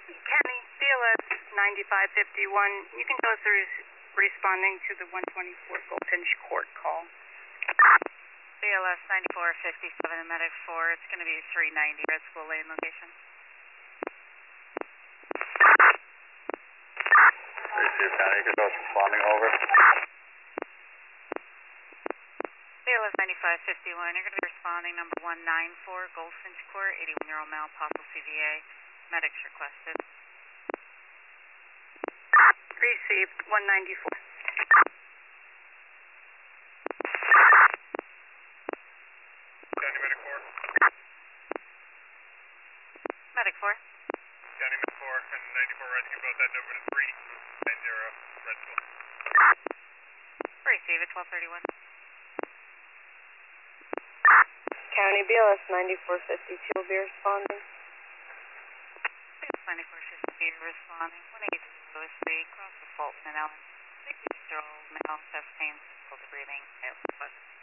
County, BLS 9551. You can go through responding to the 124 Goldfinch Court call. BLS 9457, medic 4. It's going to be 390 Red School Lane location. Receive County, you can go responding over. BLS 9551, you're going to be responding number 194 Goldfinch Court, 81-year-old male, possible CVA. Medics requested. Received 194. County Medic 4. Medic 4. County Medic 4 and 94 Red, you can both that number to 390 Red School. Receive it, 1231. County BLS 9452 will be responding. BLS 9452 responding. 182 Lewis Street, cross the Fulton and Ellen. 60-year-old male, chest pain, difficulty breathing. Request.